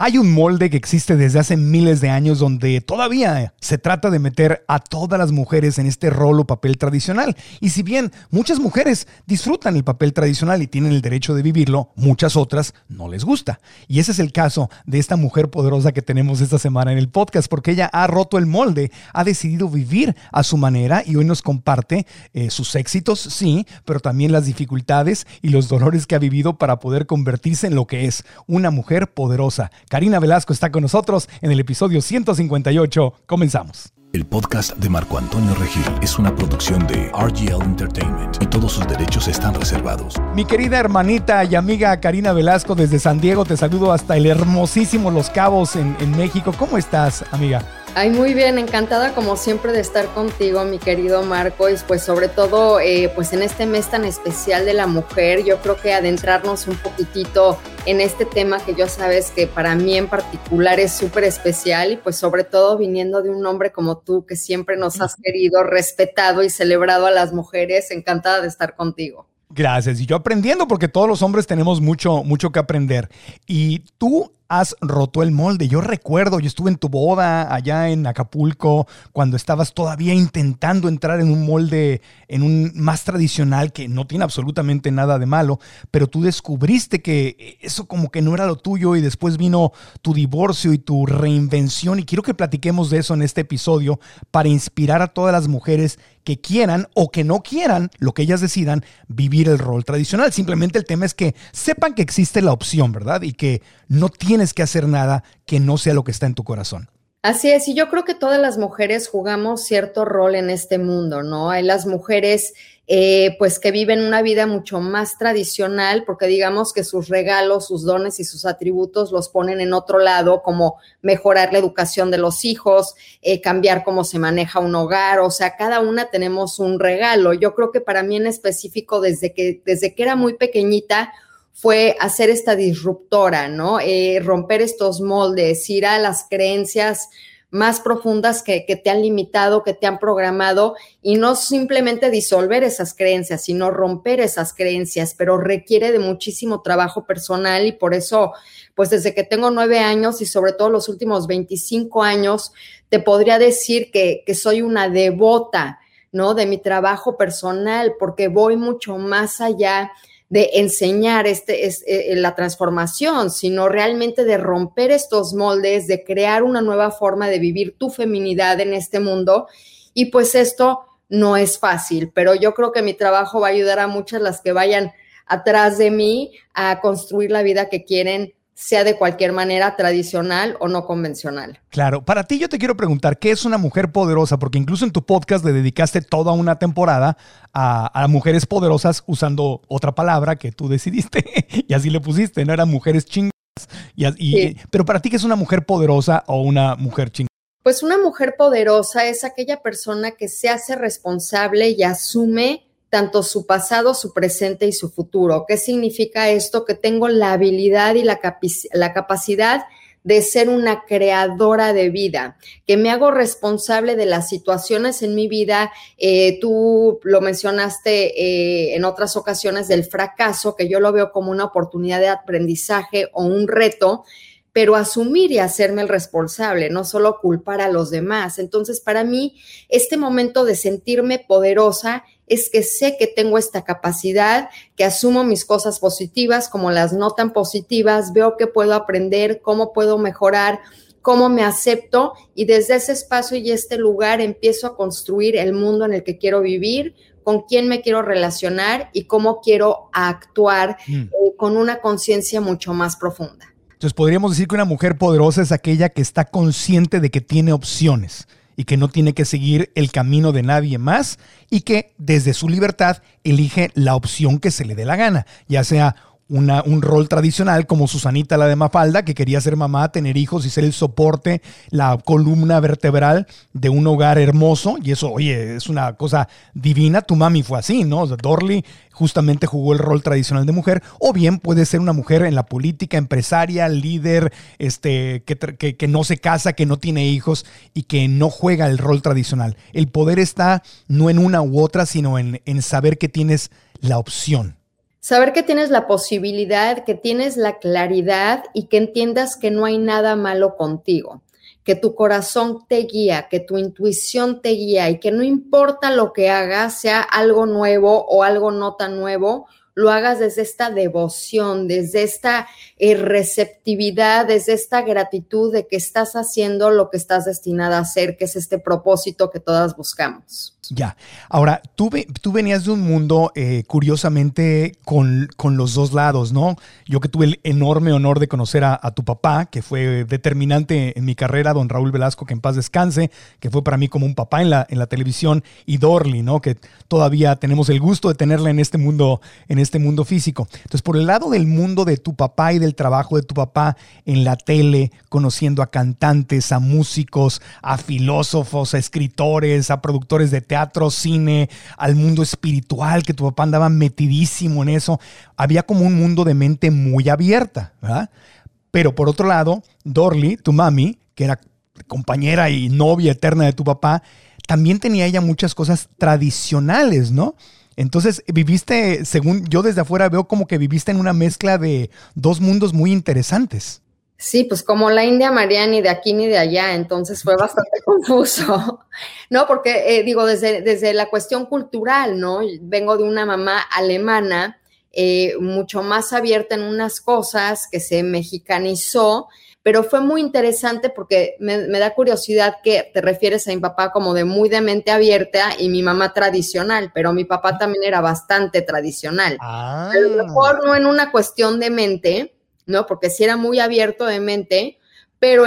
Hay un molde que existe desde hace miles de años donde todavía se trata de meter a todas las mujeres en este rol o papel tradicional. Y si bien muchas mujeres disfrutan el papel tradicional y tienen el derecho de vivirlo, muchas otras no les gusta. Y ese es el caso de esta mujer poderosa que tenemos esta semana en el podcast, porque ella ha roto el molde, ha decidido vivir a su manera y hoy nos comparte sus éxitos, sí, pero también las dificultades y los dolores que ha vivido para poder convertirse en lo que es una mujer poderosa. Karina Velasco está con nosotros en el episodio 158. Comenzamos. El podcast de Marco Antonio Regil es una producción de RGL Entertainment y todos sus derechos están reservados. Mi querida hermanita y amiga Karina Velasco desde San Diego, te saludo hasta el hermosísimo Los Cabos en México. ¿Cómo estás, amiga? Ay, muy bien, encantada como siempre de estar contigo, mi querido Marco, y pues sobre todo pues en este mes tan especial de la mujer, yo creo que adentrarnos un poquitito en este tema que ya sabes que para mí en particular es súper especial y pues sobre todo viniendo de un hombre como tú que siempre nos has querido, respetado y celebrado a las mujeres, encantada de estar contigo. Gracias, y yo aprendiendo porque todos los hombres tenemos mucho que aprender y tú has roto el molde. Yo recuerdo, yo estuve en tu boda allá en Acapulco cuando estabas todavía intentando entrar en un molde, en un más tradicional que no tiene absolutamente nada de malo, pero tú descubriste que eso como que no era lo tuyo y después vino tu divorcio y tu reinvención y quiero que platiquemos de eso en este episodio para inspirar a todas las mujeres que quieran o que no quieran, lo que ellas decidan, vivir el rol tradicional. Simplemente el tema es que sepan que existe la opción, ¿verdad? Y que no tienes que hacer nada que no sea lo que está en tu corazón. Así es, y yo creo que todas las mujeres jugamos cierto rol en este mundo, ¿no? Hay las mujeres pues que viven una vida mucho más tradicional porque digamos que sus regalos, sus dones y sus atributos los ponen en otro lado, como mejorar la educación de los hijos, cambiar cómo se maneja un hogar, o sea, cada una tenemos un regalo. Yo creo que para mí en específico, desde que era muy pequeñita, fue hacer esta disruptora, ¿no? Romper estos moldes, ir a las creencias más profundas que te han limitado, que te han programado y no simplemente disolver esas creencias, sino romper esas creencias, pero requiere de muchísimo trabajo personal y por eso, pues desde que tengo 9 años y sobre todo los últimos 25 años, te podría decir que soy una devota, ¿no? De mi trabajo personal porque voy mucho más allá de enseñar la transformación, sino realmente de romper estos moldes, de crear una nueva forma de vivir tu feminidad en este mundo. Y pues esto no es fácil, pero yo creo que mi trabajo va a ayudar a muchas las que vayan atrás de mí a construir la vida que quieren, sea de cualquier manera, tradicional o no convencional. Claro, para ti yo te quiero preguntar, ¿qué es una mujer poderosa? Porque incluso en tu podcast le dedicaste toda una temporada a mujeres poderosas usando otra palabra que tú decidiste y así le pusiste, ¿no? Eran mujeres chingadas. Sí. Pero para ti, ¿qué es una mujer poderosa o una mujer chingada? Pues una mujer poderosa es aquella persona que se hace responsable y asume tanto su pasado, su presente y su futuro. ¿Qué significa esto? Que tengo la habilidad y la capacidad de ser una creadora de vida, que me hago responsable de las situaciones en mi vida. Tú lo mencionaste en otras ocasiones del fracaso, que yo lo veo como una oportunidad de aprendizaje o un reto, pero asumir y hacerme el responsable, no solo culpar a los demás. Entonces, para mí, este momento de sentirme poderosa es que sé que tengo esta capacidad, que asumo mis cosas positivas como las no tan positivas, veo que puedo aprender, cómo puedo mejorar, cómo me acepto y desde ese espacio y este lugar empiezo a construir el mundo en el que quiero vivir, con quién me quiero relacionar y cómo quiero actuar con una conciencia mucho más profunda. Entonces podríamos decir que una mujer poderosa es aquella que está consciente de que tiene opciones y que no tiene que seguir el camino de nadie más y que desde su libertad elige la opción que se le dé la gana, ya sea un rol tradicional como Susanita la de Mafalda, que quería ser mamá, tener hijos y ser el soporte, la columna vertebral de un hogar hermoso. Y eso, oye, es una cosa divina. Tu mami fue así, ¿no? O sea, Dorley justamente jugó el rol tradicional de mujer. O bien puede ser una mujer en la política, empresaria, líder, que no se casa, que no tiene hijos y que no juega el rol tradicional. El poder está no en una u otra, sino en saber que tienes la opción. Saber que tienes la posibilidad, que tienes la claridad y que entiendas que no hay nada malo contigo, que tu corazón te guía, que tu intuición te guía y que no importa lo que hagas, sea algo nuevo o algo no tan nuevo, lo hagas desde esta devoción, desde esta receptividad, desde esta gratitud de que estás haciendo lo que estás destinada a hacer, que es este propósito que todas buscamos. Ya. Ahora, tú venías de un mundo, curiosamente, con los dos lados, ¿no? Yo que tuve el enorme honor de conocer a tu papá, que fue determinante en mi carrera, don Raúl Velasco, que en paz descanse, que fue para mí como un papá en la televisión, y Dorli, ¿no? Que todavía tenemos el gusto de tenerla en este mundo físico. Entonces, por el lado del mundo de tu papá y del trabajo de tu papá en la tele, conociendo a cantantes, a músicos, a filósofos, a escritores, a productores de teatro, cine, al mundo espiritual, que tu papá andaba metidísimo en eso. Había como un mundo de mente muy abierta, ¿verdad? Pero por otro lado, Dorli, tu mami, que era compañera y novia eterna de tu papá, también tenía ella muchas cosas tradicionales, ¿no? Entonces viviste, según yo desde afuera veo, como que viviste en una mezcla de dos mundos muy interesantes. Sí, pues como la India María, ni de aquí ni de allá, entonces fue bastante confuso, ¿no? Porque digo, desde la cuestión cultural, ¿no? Vengo de una mamá alemana, mucho más abierta en unas cosas, que se mexicanizó, pero fue muy interesante porque me da curiosidad que te refieres a mi papá como de muy de mente abierta y mi mamá tradicional, pero mi papá también era bastante tradicional. A lo mejor no en una cuestión de mente, ¿no? Porque sí era muy abierto de mente, pero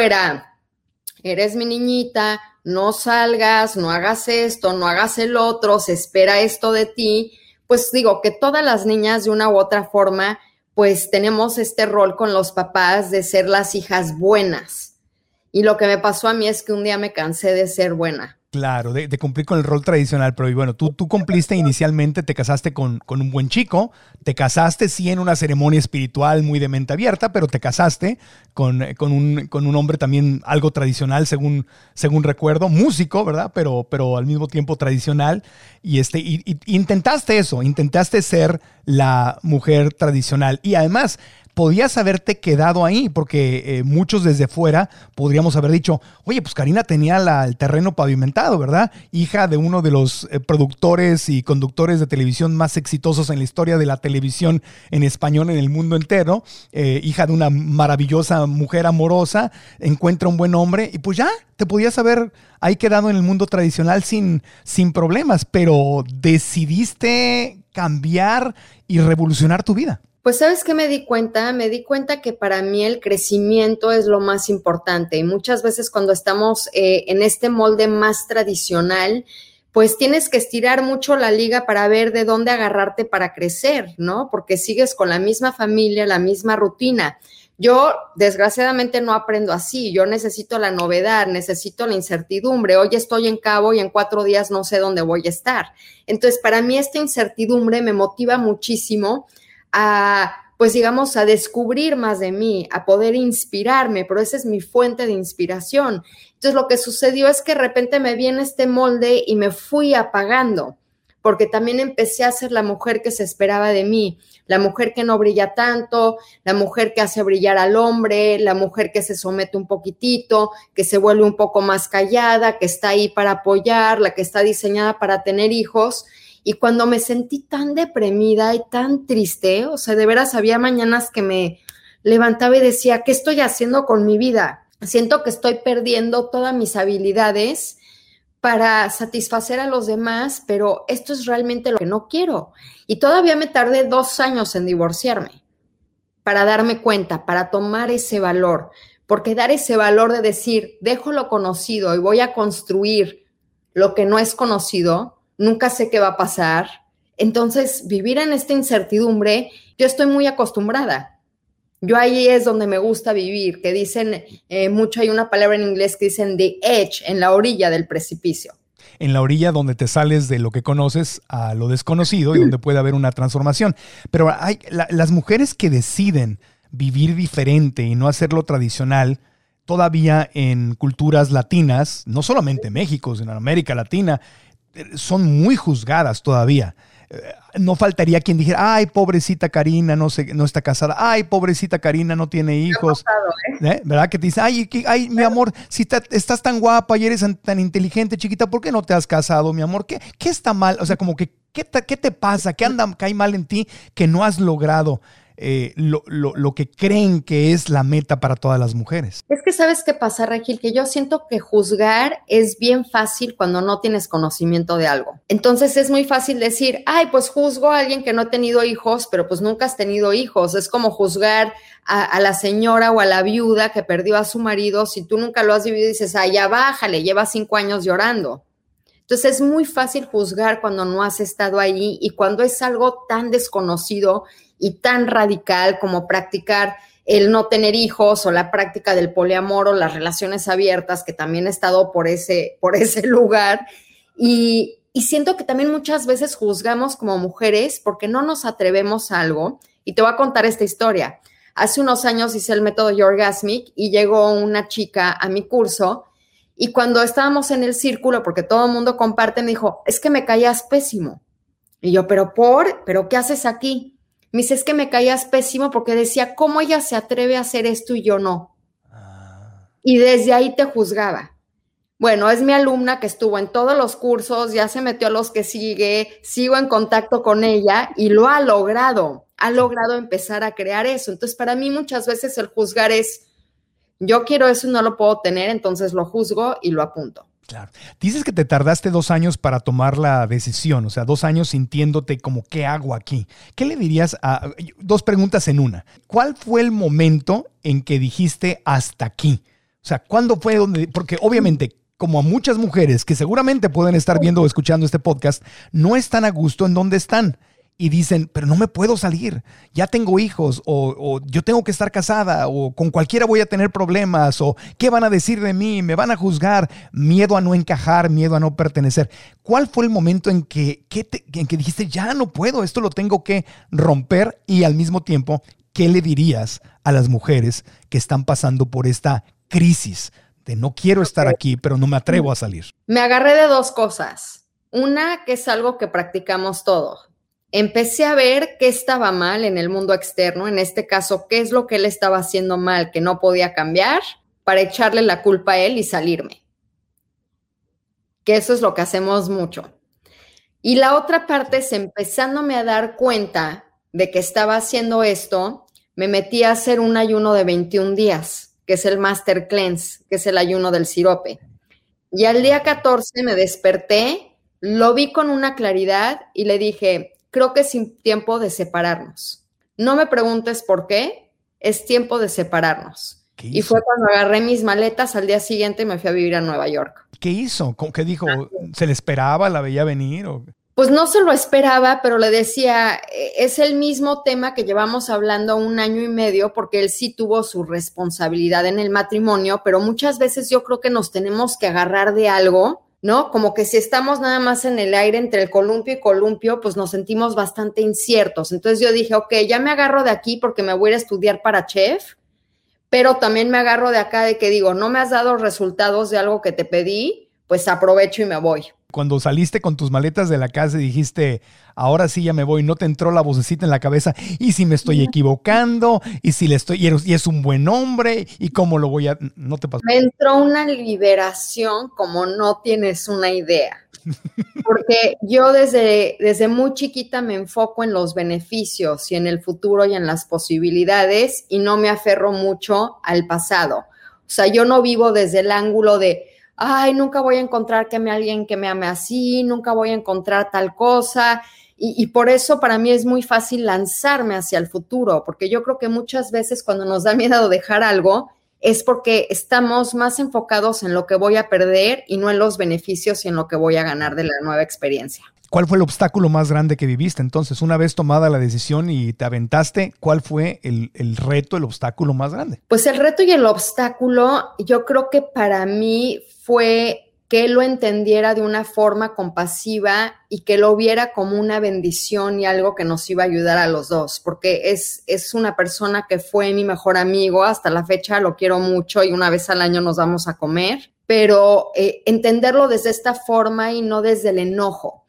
eres mi niñita, no salgas, no hagas esto, no hagas el otro, se espera esto de ti. Pues digo que todas las niñas de una u otra forma, pues tenemos este rol con los papás de ser las hijas buenas. Y lo que me pasó a mí es que un día me cansé de ser buena. Claro, de cumplir con el rol tradicional, pero bueno, tú cumpliste inicialmente, te casaste con un buen chico, te casaste sí en una ceremonia espiritual muy de mente abierta, pero te casaste con un hombre también algo tradicional, según recuerdo, músico, ¿verdad? Pero al mismo tiempo tradicional, y intentaste eso, intentaste ser la mujer tradicional, y además podías haberte quedado ahí, porque muchos desde fuera podríamos haber dicho, oye, pues Karina tenía el terreno pavimentado, ¿verdad? Hija de uno de los productores y conductores de televisión más exitosos en la historia de la televisión en español en el mundo entero, hija de una maravillosa mujer amorosa, encuentra un buen hombre y pues ya, te podías haber ahí quedado en el mundo tradicional sin problemas, pero decidiste cambiar y revolucionar tu vida. Pues, ¿sabes qué me di cuenta? Me di cuenta que para mí el crecimiento es lo más importante. Y muchas veces cuando estamos en este molde más tradicional, pues tienes que estirar mucho la liga para ver de dónde agarrarte para crecer, ¿no? Porque sigues con la misma familia, la misma rutina. Yo, desgraciadamente, no aprendo así. Yo necesito la novedad, necesito la incertidumbre. Hoy estoy en Cabo y en 4 días no sé dónde voy a estar. Entonces, para mí esta incertidumbre me motiva muchísimo pues digamos, a descubrir más de mí, a poder inspirarme, pero esa es mi fuente de inspiración. Entonces, lo que sucedió es que de repente me vi en este molde y me fui apagando, porque también empecé a ser la mujer que se esperaba de mí, la mujer que no brilla tanto, la mujer que hace brillar al hombre, la mujer que se somete un poquitito, que se vuelve un poco más callada, que está ahí para apoyar, la que está diseñada para tener hijos. Y cuando me sentí tan deprimida y tan triste, o sea, de veras había mañanas que me levantaba y decía, ¿qué estoy haciendo con mi vida? Siento que estoy perdiendo todas mis habilidades para satisfacer a los demás, pero esto es realmente lo que no quiero. Y todavía me tardé 2 años en divorciarme para darme cuenta, para tomar ese valor, porque dar ese valor de decir, dejo lo conocido y voy a construir lo que no es conocido, nunca sé qué va a pasar. Entonces, vivir en esta incertidumbre, yo estoy muy acostumbrada. Yo ahí es donde me gusta vivir, que dicen mucho, hay una palabra en inglés que dicen the edge, en la orilla del precipicio. En la orilla donde te sales de lo que conoces a lo desconocido y donde puede haber una transformación. Pero hay las mujeres que deciden vivir diferente y no hacerlo tradicional, todavía en culturas latinas, no solamente en México, sino en América Latina, son muy juzgadas todavía. no faltaría quien dijera, ay, pobrecita Karina, no está casada, ay, pobrecita Karina, no tiene hijos. ¿Verdad? Que te dice, ay, mi amor, si estás tan guapa y eres tan inteligente, chiquita, ¿por qué no te has casado, mi amor? ¿Qué está mal? O sea, como que, ¿qué te pasa? ¿Qué hay mal en ti que no has logrado lo que creen que es la meta para todas las mujeres? Es que ¿sabes qué pasa, Regil? Que yo siento que juzgar es bien fácil cuando no tienes conocimiento de algo. Entonces es muy fácil decir, ay, pues juzgo a alguien que no ha tenido hijos, pero pues nunca has tenido hijos. Es como juzgar a la señora o a la viuda que perdió a su marido. Si tú nunca lo has vivido, dices, ay, ya bájale, lleva 5 años llorando. Entonces es muy fácil juzgar cuando no has estado ahí y cuando es algo tan desconocido y tan radical como practicar el no tener hijos o la práctica del poliamor o las relaciones abiertas, que también he estado por ese lugar. Y siento que también muchas veces juzgamos como mujeres porque no nos atrevemos a algo. Y te voy a contar esta historia. Hace unos años hice el método Yorgasmic y llegó una chica a mi curso y cuando estábamos en el círculo, porque todo el mundo comparte, me dijo, es que me caías pésimo. Y yo, ¿pero qué haces aquí? Me dice, es que me caías pésimo porque decía, ¿cómo ella se atreve a hacer esto y yo no? Y desde ahí te juzgaba. Bueno, es mi alumna que estuvo en todos los cursos, ya se metió a los que sigo en contacto con ella y lo ha logrado empezar a crear eso. Entonces, para mí muchas veces el juzgar es, yo quiero eso y no lo puedo tener, entonces lo juzgo y lo apunto. Claro. Dices que te tardaste 2 años para tomar la decisión, o sea, 2 años sintiéndote como, ¿qué hago aquí? ¿Qué le dirías a 2 preguntas en una? ¿Cuál fue el momento en que dijiste hasta aquí? O sea, ¿cuándo fue donde? Porque obviamente, como a muchas mujeres que seguramente pueden estar viendo o escuchando este podcast, no están a gusto en donde están. Y dicen, pero no me puedo salir, ya tengo hijos, o yo tengo que estar casada, o con cualquiera voy a tener problemas, o ¿qué van a decir de mí? ¿Me van a juzgar? Miedo a no encajar, miedo a no pertenecer. ¿Cuál fue el momento en que dijiste, ya no puedo, esto lo tengo que romper? Y al mismo tiempo, ¿qué le dirías a las mujeres que están pasando por esta crisis de no quiero estar aquí, pero no me atrevo a salir? Me agarré de 2 cosas. Una, que es algo que practicamos todos. Empecé a ver qué estaba mal en el mundo externo, en este caso, qué es lo que él estaba haciendo mal, que no podía cambiar, para echarle la culpa a él y salirme. Que eso es lo que hacemos mucho. Y la otra parte es empezándome a dar cuenta de que estaba haciendo esto, me metí a hacer un ayuno de 21 días, que es el Master Cleanse, que es el ayuno del sirope. Y al día 14 me desperté, lo vi con una claridad y le dije, creo que es tiempo de separarnos. No me preguntes por qué, es tiempo de separarnos. Y fue cuando agarré mis maletas al día siguiente y me fui a vivir a Nueva York. ¿Qué hizo? ¿Qué dijo? ¿Se le esperaba? ¿La veía venir? Pues no se lo esperaba, pero le decía, es el mismo tema que llevamos hablando 1 año y medio, porque él sí tuvo su responsabilidad en el matrimonio, pero muchas veces yo creo que nos tenemos que agarrar de algo, ¿no? Como que si estamos nada más en el aire entre el columpio y columpio, pues nos sentimos bastante inciertos. Entonces yo dije, ok, ya me agarro de aquí porque me voy a ir a estudiar para chef, pero también me agarro de acá de que digo, no me has dado resultados de algo que te pedí, pues aprovecho y me voy. Cuando saliste con tus maletas de la casa y dijiste, ahora sí ya me voy, ¿no te entró la vocecita en la cabeza? ¿Y si me estoy equivocando? ¿Y si y es un buen hombre? ¿Y cómo lo voy a...? ¿No te pasó? Me entró una liberación como no tienes una idea. Porque yo desde muy chiquita me enfoco en los beneficios y en el futuro y en las posibilidades y no me aferro mucho al pasado. O sea, yo no vivo desde el ángulo de ay, nunca voy a encontrar alguien que me ame así, nunca voy a encontrar tal cosa. Y por eso para mí es muy fácil lanzarme hacia el futuro, porque yo creo que muchas veces cuando nos da miedo dejar algo es porque estamos más enfocados en lo que voy a perder y no en los beneficios y en lo que voy a ganar de la nueva experiencia. ¿Cuál fue el obstáculo más grande que viviste? Entonces, una vez tomada la decisión y te aventaste, ¿cuál fue el reto, el obstáculo más grande? Pues el reto y el obstáculo, yo creo que para mí fue que él lo entendiera de una forma compasiva y que lo viera como una bendición y algo que nos iba a ayudar a los dos, porque es una persona que fue mi mejor amigo, hasta la fecha lo quiero mucho y una vez al año nos vamos a comer, pero entenderlo desde esta forma y no desde el enojo.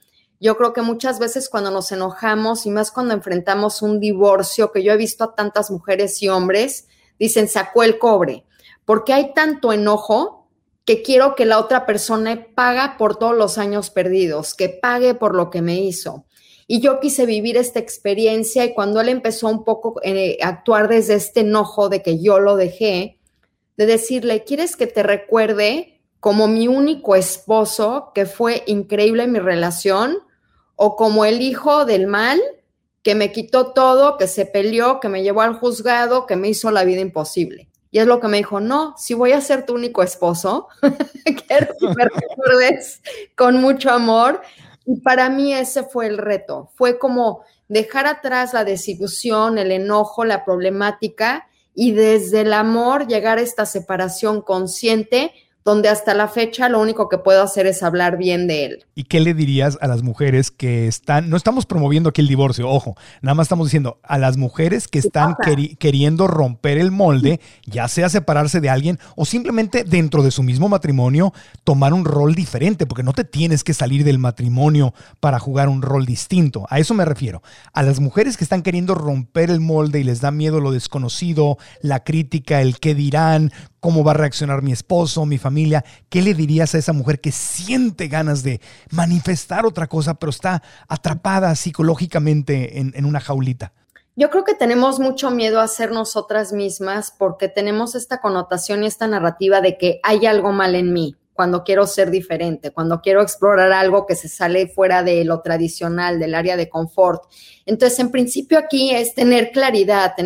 Yo creo que muchas veces cuando nos enojamos y más cuando enfrentamos un divorcio, que yo he visto a tantas mujeres y hombres, dicen, sacó el cobre, porque hay tanto enojo que quiero que la otra persona pague por todos los años perdidos, que pague por lo que me hizo. Y yo quise vivir esta experiencia y cuando él empezó un poco a actuar desde este enojo de que yo lo dejé, de decirle, ¿quieres que te recuerde como mi único esposo, que fue increíble en mi relación, o como el hijo del mal, que me quitó todo, que se peleó, que me llevó al juzgado, que me hizo la vida imposible? Y es lo que me dijo, no, si voy a ser tu único esposo, quiero que me recuerdes con mucho amor. Y para mí ese fue el reto, fue como dejar atrás la desilusión, el enojo, la problemática y desde el amor llegar a esta separación consciente donde hasta la fecha lo único que puedo hacer es hablar bien de él. ¿Y qué le dirías a las mujeres que están, no estamos promoviendo aquí el divorcio, ojo, nada más estamos diciendo a las mujeres que están queriendo romper el molde, ya sea separarse de alguien o simplemente dentro de su mismo matrimonio tomar un rol diferente, porque no te tienes que salir del matrimonio para jugar un rol distinto? A eso me refiero. A las mujeres que están queriendo romper el molde y les da miedo lo desconocido, la crítica, el qué dirán, cómo va a reaccionar mi esposo, mi familia. ¿Qué le dirías a esa mujer que siente ganas de manifestar otra cosa, pero está atrapada psicológicamente en una jaulita? Yo creo que tenemos mucho miedo a ser nosotras mismas porque tenemos esta connotación y esta narrativa de que hay algo mal en mí cuando quiero ser diferente, cuando quiero explorar algo que se sale fuera de lo tradicional, del área de confort. Entonces, en principio aquí es tener claridad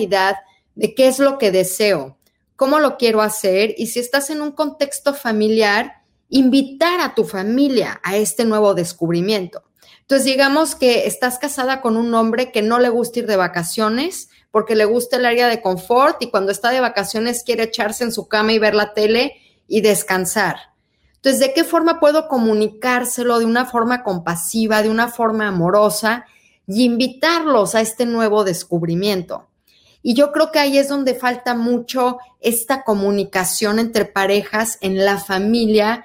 de qué es lo que deseo, cómo lo quiero hacer, y si estás en un contexto familiar, invitar a tu familia a este nuevo descubrimiento. Entonces, digamos que estás casada con un hombre que no le gusta ir de vacaciones porque le gusta el área de confort y cuando está de vacaciones quiere echarse en su cama y ver la tele y descansar. Entonces, ¿de qué forma puedo comunicárselo de una forma compasiva, de una forma amorosa y invitarlos a este nuevo descubrimiento? Y yo creo que ahí es donde falta mucho esta comunicación entre parejas en la familia,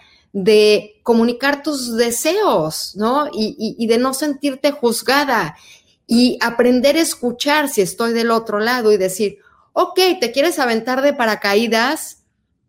de comunicar tus deseos, ¿no? Y de no sentirte juzgada y aprender a escuchar si estoy del otro lado y decir, ok, ¿te quieres aventar de paracaídas?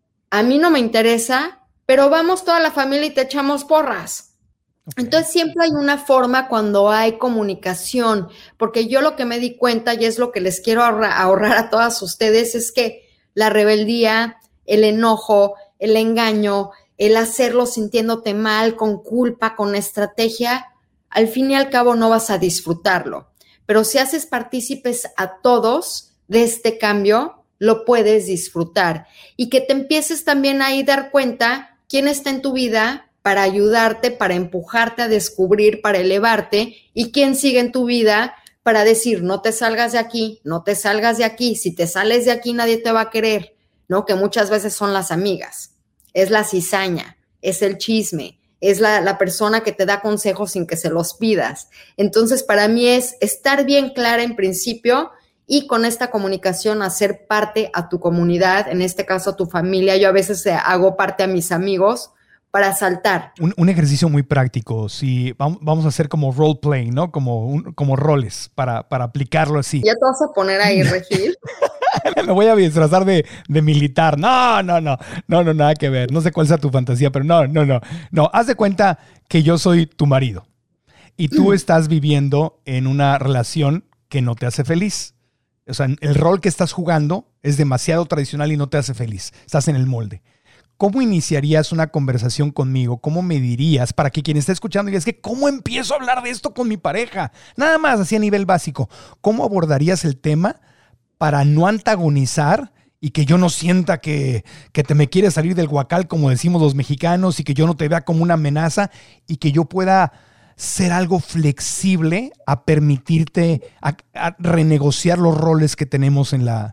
A mí no me interesa, pero vamos toda la familia y te echamos porras. Okay. Entonces siempre hay una forma cuando hay comunicación, porque yo lo que me di cuenta y es lo que les quiero ahorrar a todas ustedes es que la rebeldía, el enojo, el engaño, el hacerlo sintiéndote mal, con culpa, con estrategia, al fin y al cabo no vas a disfrutarlo. Pero si haces partícipes a todos de este cambio, lo puedes disfrutar. Y que te empieces también ahí a dar cuenta quién está en tu vida para ayudarte, para empujarte a descubrir, para elevarte, y quién sigue en tu vida para decir, no te salgas de aquí, no te salgas de aquí, si te sales de aquí nadie te va a querer, ¿no? Que muchas veces son las amigas, es la cizaña, es el chisme, es la persona que te da consejos sin que se los pidas. Entonces, para mí es estar bien clara en principio y con esta comunicación hacer parte a tu comunidad, en este caso a tu familia. Yo a veces hago parte a mis amigos, para saltar. Un ejercicio muy práctico, si vamos a hacer como role playing, ¿no? Como roles para aplicarlo así. ¿Ya te vas a poner ahí, Regil? Me voy a disfrazar de militar. No, nada que ver. No sé cuál sea tu fantasía, pero no. Haz de cuenta que yo soy tu marido y tú estás viviendo en una relación que no te hace feliz. O sea, el rol que estás jugando es demasiado tradicional y no te hace feliz. Estás en el molde. ¿Cómo iniciarías una conversación conmigo? ¿Cómo me dirías para que quien esté escuchando diga, es que ¿cómo empiezo a hablar de esto con mi pareja? Nada más, así a nivel básico. ¿Cómo abordarías el tema para no antagonizar y que yo no sienta que te me quieres salir del guacal, como decimos los mexicanos, y que yo no te vea como una amenaza y que yo pueda ser algo flexible a permitirte a renegociar los roles que tenemos en la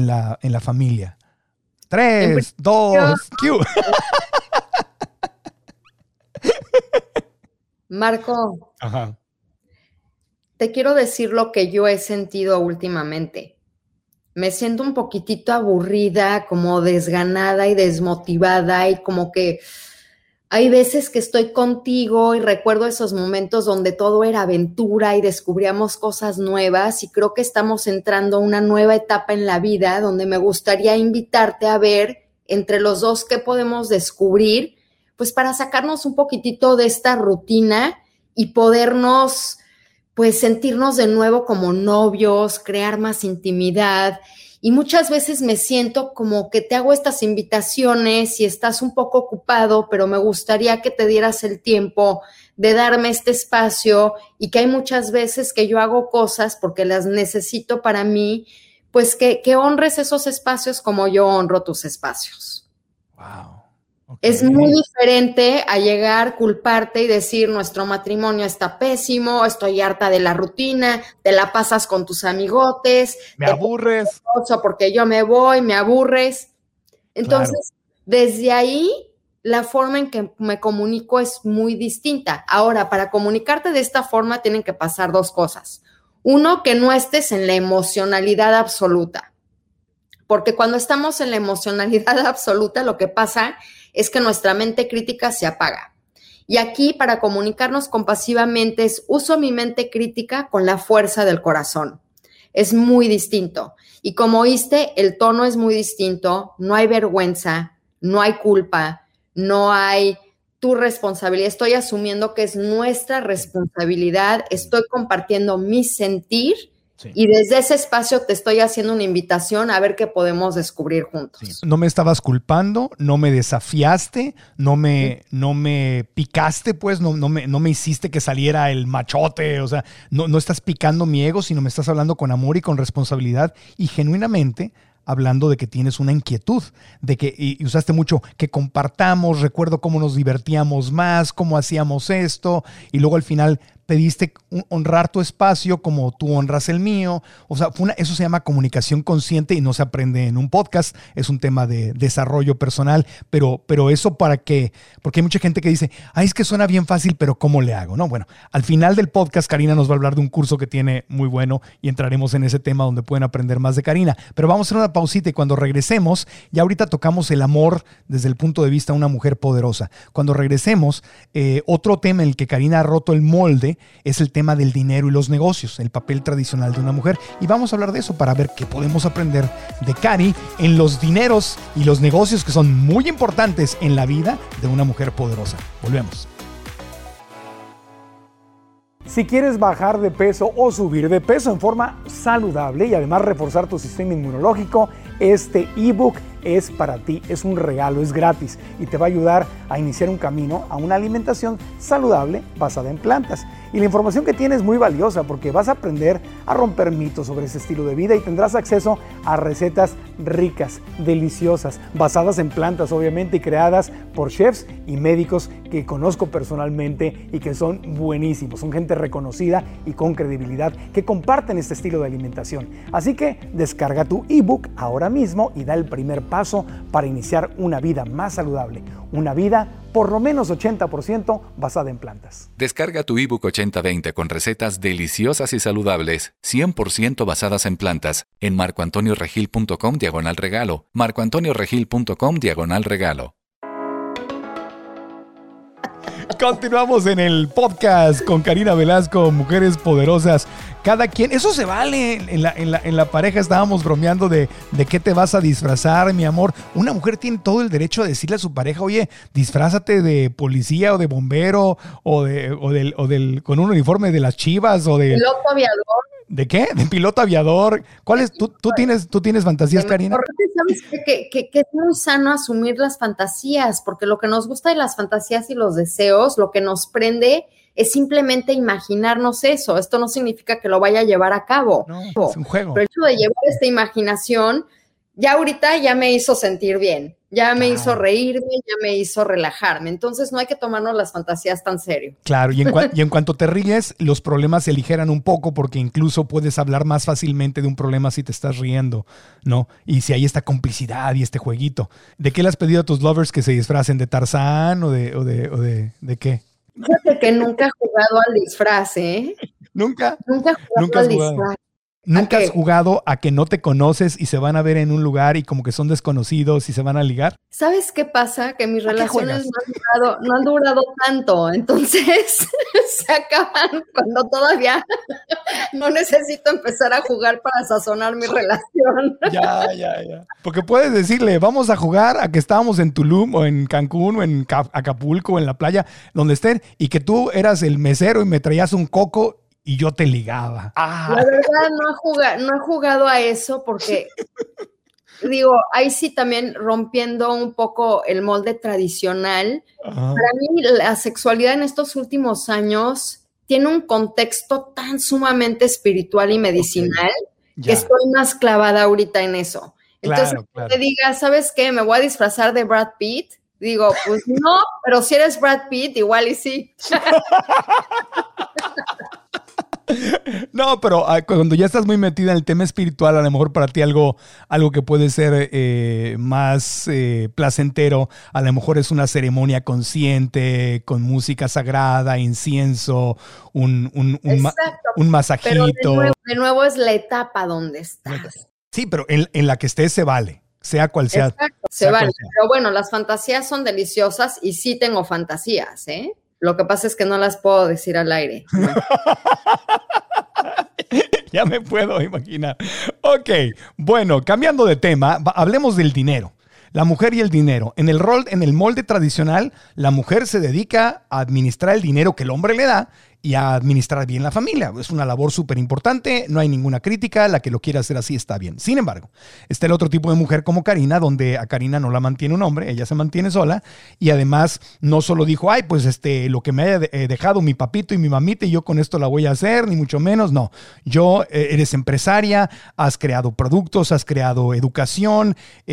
familia? 3, 2, Q. Marco, Ajá. Te quiero decir lo que yo he sentido últimamente. Me siento un poquitito aburrida, como desganada y desmotivada y como que Hay veces que estoy contigo y recuerdo esos momentos donde todo era aventura y descubríamos cosas nuevas, y creo que estamos entrando a una nueva etapa en la vida donde me gustaría invitarte a ver entre los dos qué podemos descubrir, pues para sacarnos un poquitito de esta rutina y podernos, pues sentirnos de nuevo como novios, crear más intimidad. Y muchas veces me siento como que te hago estas invitaciones y estás un poco ocupado, pero me gustaría que te dieras el tiempo de darme este espacio, y que hay muchas veces que yo hago cosas porque las necesito para mí, pues que honres esos espacios como yo honro tus espacios. Wow. Okay. Es muy diferente a llegar, culparte y decir nuestro matrimonio está pésimo, estoy harta de la rutina, te la pasas con tus amigotes. Me aburres. Porque yo me voy, me aburres. Entonces, desde ahí, la forma en que me comunico es muy distinta. Ahora, para comunicarte de esta forma tienen que pasar dos cosas. Uno, que no estés en la emocionalidad absoluta. Porque cuando estamos en la emocionalidad absoluta, lo que pasa es que nuestra mente crítica se apaga. Y aquí, para comunicarnos compasivamente, uso mi mente crítica con la fuerza del corazón. Es muy distinto. Y como oíste, el tono es muy distinto. No hay vergüenza, no hay culpa, no hay tu responsabilidad. Estoy asumiendo que es nuestra responsabilidad. Estoy compartiendo mi sentir. Sí. Y desde ese espacio te estoy haciendo una invitación a ver qué podemos descubrir juntos. Sí. No me estabas culpando, no me desafiaste, no me picaste, pues, no me hiciste que saliera el machote, o sea, no estás picando mi ego, sino me estás hablando con amor y con responsabilidad y genuinamente hablando de que tienes una inquietud, de que, y usaste mucho, que compartamos, recuerdo cómo nos divertíamos más, cómo hacíamos esto, y luego al final pediste honrar tu espacio como tú honras el mío. O sea, eso se llama comunicación consciente y no se aprende en un podcast. Es un tema de desarrollo personal, pero eso porque hay mucha gente que dice, ay, es que suena bien fácil, pero ¿cómo le hago? No, bueno, al final del podcast Karina nos va a hablar de un curso que tiene muy bueno y entraremos en ese tema donde pueden aprender más de Karina. Pero vamos a hacer una pausita y cuando regresemos, ya ahorita tocamos el amor desde el punto de vista de una mujer poderosa. Cuando regresemos, otro tema en el que Karina ha roto el molde es el tema del dinero y los negocios, el papel tradicional de una mujer. Y vamos a hablar de eso para ver qué podemos aprender de Cari en los dineros y los negocios que son muy importantes en la vida de una mujer poderosa. Volvemos. Si quieres bajar de peso o subir de peso en forma saludable y además reforzar tu sistema inmunológico, este ebook es para ti, es un regalo, es gratis y te va a ayudar a iniciar un camino a una alimentación saludable basada en plantas. Y la información que tienes es muy valiosa porque vas a aprender a romper mitos sobre ese estilo de vida y tendrás acceso a recetas ricas, deliciosas, basadas en plantas obviamente y creadas por chefs y médicos que conozco personalmente y que son buenísimos, son gente reconocida y con credibilidad que comparten este estilo de alimentación. Así que descarga tu ebook ahora mismo y da el primer paso para iniciar una vida más saludable, una vida por lo menos 80% basada en plantas. Descarga tu ebook 80-20 con recetas deliciosas y saludables, 100% basadas en plantas, en marcoantonioregil.com/regalo, marcoantonioregil.com/regalo. Continuamos en el podcast con Karina Velasco, Mujeres Poderosas. Cada quien, eso se vale. En la pareja estábamos bromeando de qué te vas a disfrazar, mi amor. Una mujer tiene todo el derecho a decirle a su pareja, oye, disfrázate de policía o de bombero o con un uniforme de las Chivas o de piloto aviador. ¿De qué? ¿De piloto aviador? ¿Cuál es? ¿Tú tienes fantasías, Karina? Sabes que es muy sano asumir las fantasías, porque lo que nos gusta de las fantasías y los deseos, lo que nos prende es simplemente imaginarnos eso. Esto no significa que lo vaya a llevar a cabo. No, es un juego. Pero el hecho de llevar esta imaginación, ya ahorita ya me hizo sentir bien, ya me hizo reírme, ya me hizo relajarme. Entonces no hay que tomarnos las fantasías tan serio. Claro, y en cuanto te ríes, los problemas se aligeran un poco porque incluso puedes hablar más fácilmente de un problema si te estás riendo, ¿no? Y si hay esta complicidad y este jueguito. ¿De qué le has pedido a tus lovers que se disfracen? ¿De Tarzán o de qué? Fíjate que nunca he jugado al disfraz, ¿eh? ¿Nunca? Nunca he jugado al disfraz. ¿Nunca has jugado a que no te conoces y se van a ver en un lugar y como que son desconocidos y se van a ligar? ¿Sabes qué pasa? Que mis relaciones no han durado tanto, entonces se acaban cuando todavía no necesito empezar a jugar para sazonar mi relación. Ya. Porque puedes decirle, vamos a jugar a que estábamos en Tulum o en Cancún o en Acapulco o en la playa, donde estén, y que tú eras el mesero y me traías un coco y yo te ligaba. La verdad no he jugado a eso porque, digo, ahí sí también rompiendo un poco el molde tradicional. Ajá. Para mí la sexualidad en estos últimos años tiene un contexto tan sumamente espiritual y medicinal que estoy más clavada ahorita en eso. Entonces, claro. Te digas, ¿sabes qué? ¿Me voy a disfrazar de Brad Pitt? Digo, pues no, pero si eres Brad Pitt, igual y sí. No, pero cuando ya estás muy metida en el tema espiritual, a lo mejor para ti algo que puede ser más placentero, a lo mejor es una ceremonia consciente, con música sagrada, incienso, un masajito. Pero de nuevo es la etapa donde estás. Sí, pero en la que estés se vale. Sea cual sea. Exacto, se vale. Pero bueno, las fantasías son deliciosas y sí tengo fantasías, ¿eh? Lo que pasa es que no las puedo decir al aire. ¿No? Ya me puedo imaginar. Ok, bueno, cambiando de tema, hablemos del dinero. La mujer y el dinero. En el molde tradicional, la mujer se dedica a administrar el dinero que el hombre le da y a administrar bien la familia. Es una labor súper importante, no hay ninguna crítica, la que lo quiera hacer así está bien. Sin embargo, está el otro tipo de mujer como Karina, donde a Karina no la mantiene un hombre, ella se mantiene sola y además no solo dijo, ay, pues lo que me haya dejado mi papito y mi mamita y yo con esto la voy a hacer, ni mucho menos, no. Eres empresaria, has creado productos, has creado educación,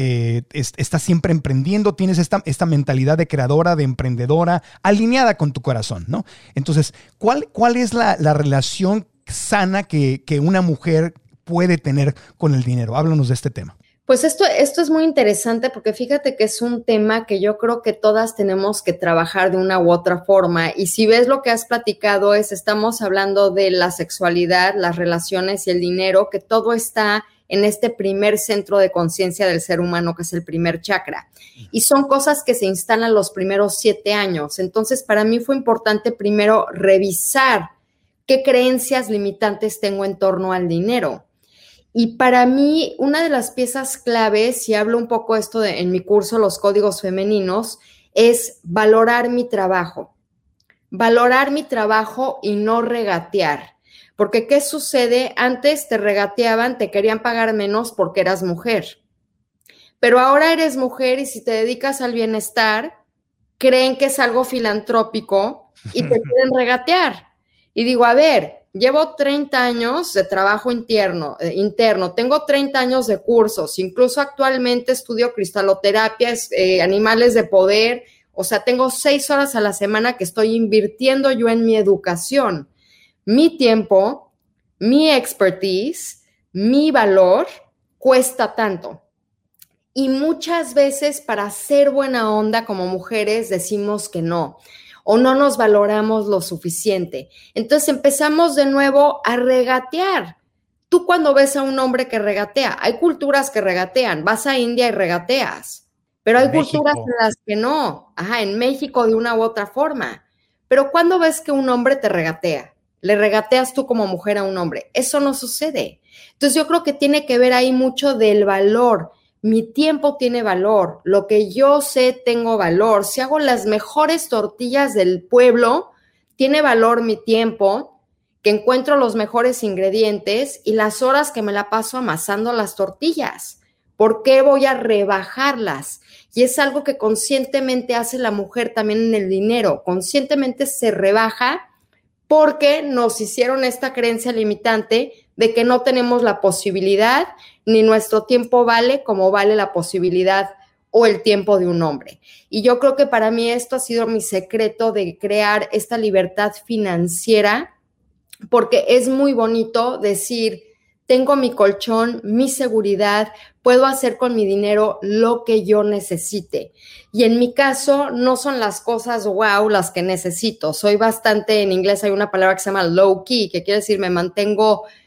estás siempre emprendiendo, tienes esta mentalidad de creadora, de emprendedora, alineada con tu corazón, ¿no? Entonces, ¿Cuál es la relación sana que una mujer puede tener con el dinero? Háblanos de este tema. Pues esto es muy interesante porque fíjate que es un tema que yo creo que todas tenemos que trabajar de una u otra forma. Y si ves lo que has platicado estamos hablando de la sexualidad, las relaciones y el dinero, que todo está en este primer centro de conciencia del ser humano, que es el primer chakra. Y son cosas que se instalan los primeros 7 años. Entonces, para mí fue importante primero revisar qué creencias limitantes tengo en torno al dinero. Y para mí, una de las piezas claves, y hablo un poco esto en mi curso, Los Códigos Femeninos, es valorar mi trabajo. Valorar mi trabajo y no regatear. Porque, ¿qué sucede? Antes te regateaban, te querían pagar menos porque eras mujer. Pero ahora eres mujer y si te dedicas al bienestar, creen que es algo filantrópico y te quieren regatear. Y digo, a ver, llevo 30 años de trabajo interno, tengo 30 años de cursos, incluso actualmente estudio cristaloterapia, animales de poder, o sea, tengo 6 horas a la semana que estoy invirtiendo yo en mi educación. Mi tiempo, mi expertise, mi valor cuesta tanto. Y muchas veces para ser buena onda como mujeres decimos que no, o no nos valoramos lo suficiente. Entonces empezamos de nuevo a regatear. Tú cuando ves a un hombre que regatea, hay culturas que regatean, vas a India y regateas, pero hay culturas en las que no. En México de una u otra forma. Pero ¿cuándo ves que un hombre te regatea? Le regateas tú como mujer a un hombre. Eso no sucede. Entonces yo creo que tiene que ver ahí mucho del valor. Mi tiempo tiene valor. Lo que yo sé tengo valor. Si hago las mejores tortillas del pueblo, tiene valor mi tiempo, que encuentro los mejores ingredientes y las horas que me la paso amasando las tortillas. ¿Por qué voy a rebajarlas? Y es algo que conscientemente hace la mujer también en el dinero. Conscientemente se rebaja porque nos hicieron esta creencia limitante de que no tenemos la posibilidad, ni nuestro tiempo vale como vale la posibilidad o el tiempo de un hombre. Y yo creo que para mí esto ha sido mi secreto de crear esta libertad financiera, porque es muy bonito decir, tengo mi colchón, mi seguridad, puedo hacer con mi dinero lo que yo necesite. Y en mi caso, no son las cosas wow las que necesito. Soy bastante, en inglés hay una palabra que se llama low key, que quiere decir me mantengo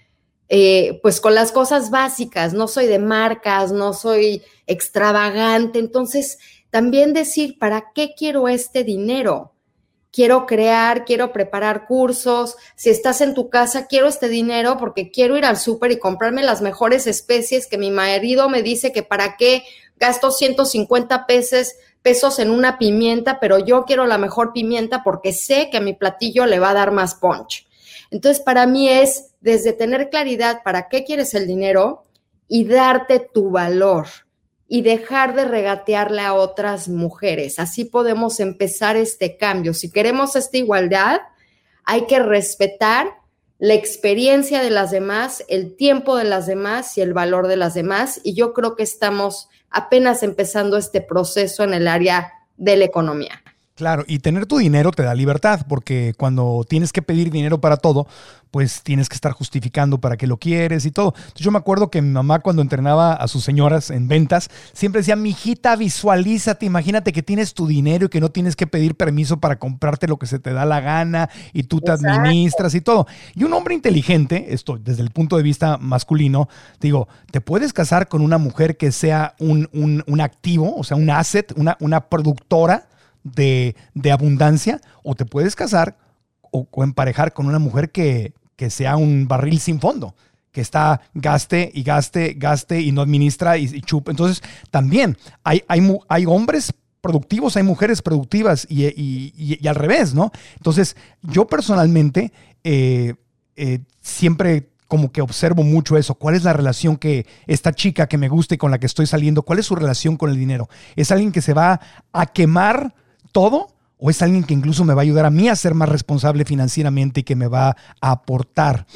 pues con las cosas básicas, no soy de marcas, no soy extravagante, entonces también decir, ¿para qué quiero este dinero? Quiero crear, quiero preparar cursos, si estás en tu casa, quiero este dinero porque quiero ir al súper y comprarme las mejores especies que mi marido me dice que para qué gasto 150 pesos en una pimienta, pero yo quiero la mejor pimienta porque sé que a mi platillo le va a dar más punch. Entonces, para mí es desde tener claridad para qué quieres el dinero y darte tu valor y dejar de regatearle a otras mujeres. Así podemos empezar este cambio. Si queremos esta igualdad, hay que respetar la experiencia de las demás, el tiempo de las demás y el valor de las demás. Y yo creo que estamos apenas empezando este proceso en el área de la economía. Claro, y tener tu dinero te da libertad, porque cuando tienes que pedir dinero para todo, pues tienes que estar justificando para qué lo quieres y todo. Entonces yo me acuerdo que mi mamá, cuando entrenaba a sus señoras en ventas, siempre decía, mijita, visualízate, imagínate que tienes tu dinero y que no tienes que pedir permiso para comprarte lo que se te da la gana y tú te administras y todo. Y un hombre inteligente, esto desde el punto de vista masculino, digo, te puedes casar con una mujer que sea un activo, o sea, un asset, una productora de abundancia, o te puedes casar o emparejar con una mujer que sea un barril sin fondo, que está gaste y no administra y chupa. Entonces también hay hombres productivos, hay mujeres productivas y al revés, ¿no? Entonces yo personalmente siempre como que observo mucho eso. ¿Cuál es la relación que esta chica que me gusta y con la que estoy saliendo, cuál es su relación con el dinero? ¿Es alguien que se va a quemar todo o es alguien que incluso me va a ayudar a mí a ser más responsable financieramente y que me va a aportar?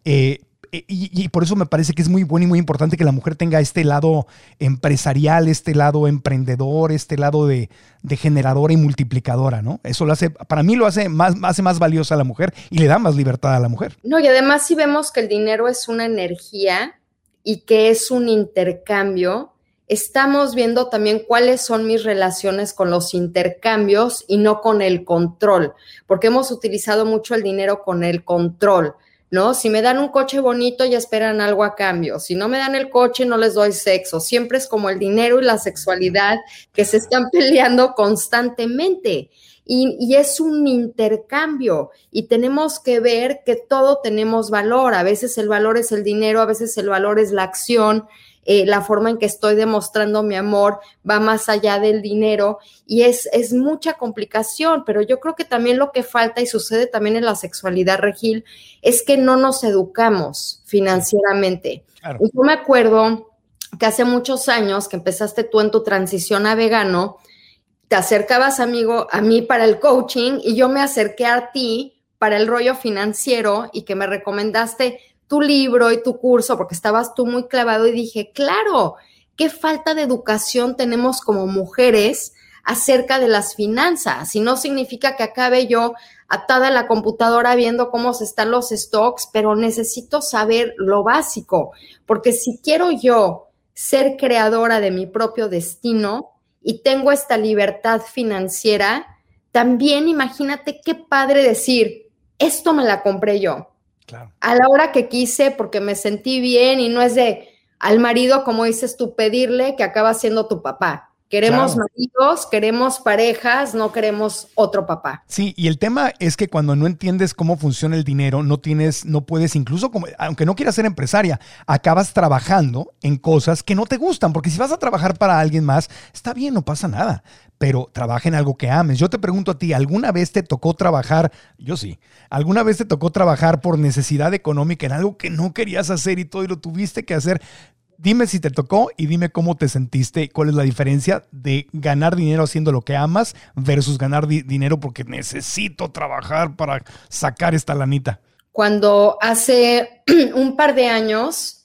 Y por eso me parece que es muy bueno y muy importante que la mujer tenga este lado empresarial, este lado emprendedor, este lado de generadora y multiplicadora, ¿no? Eso lo hace, para mí lo hace más valiosa a la mujer y le da más libertad a la mujer. No, y además si vemos que el dinero es una energía y que es un intercambio, estamos viendo también cuáles son mis relaciones con los intercambios y no con el control, porque hemos utilizado mucho el dinero con el control, ¿no? Si me dan un coche bonito, ya esperan algo a cambio. Si no me dan el coche, no les doy sexo. Siempre es como el dinero y la sexualidad que se están peleando constantemente. Y es un intercambio y tenemos que ver que todo tenemos valor. A veces el valor es el dinero, a veces el valor es la acción. La forma en que estoy demostrando mi amor va más allá del dinero y es mucha complicación, pero yo creo que también lo que falta y sucede también en la sexualidad, Regil, es que no nos educamos financieramente. Claro. Y yo me acuerdo que hace muchos años que empezaste tú en tu transición a vegano, te acercabas, amigo, a mí para el coaching y yo me acerqué a ti para el rollo financiero y que me recomendaste tu libro y tu curso, porque estabas tú muy clavado y dije, claro, qué falta de educación tenemos como mujeres acerca de las finanzas. Y no significa que acabe yo atada a la computadora viendo cómo se están los stocks, pero necesito saber lo básico, porque si quiero yo ser creadora de mi propio destino y tengo esta libertad financiera, también imagínate qué padre decir, esto me la compré yo. Claro. A la hora que quise porque me sentí bien y no es de al marido, como dices tú, pedirle que acaba siendo tu papá. Queremos maridos, queremos parejas, no queremos otro papá. Sí, y el tema es que cuando no entiendes cómo funciona el dinero, no puedes incluso, aunque no quieras ser empresaria, acabas trabajando en cosas que no te gustan, porque si vas a trabajar para alguien más, está bien, no pasa nada, pero trabaja en algo que ames. Yo te pregunto a ti, ¿alguna vez te tocó trabajar? Yo sí. ¿Alguna vez te tocó trabajar por necesidad económica en algo que no querías hacer y todo y lo tuviste que hacer? Dime si te tocó y dime cómo te sentiste, cuál es la diferencia de ganar dinero haciendo lo que amas versus ganar dinero porque necesito trabajar para sacar esta lanita. Cuando hace un par de años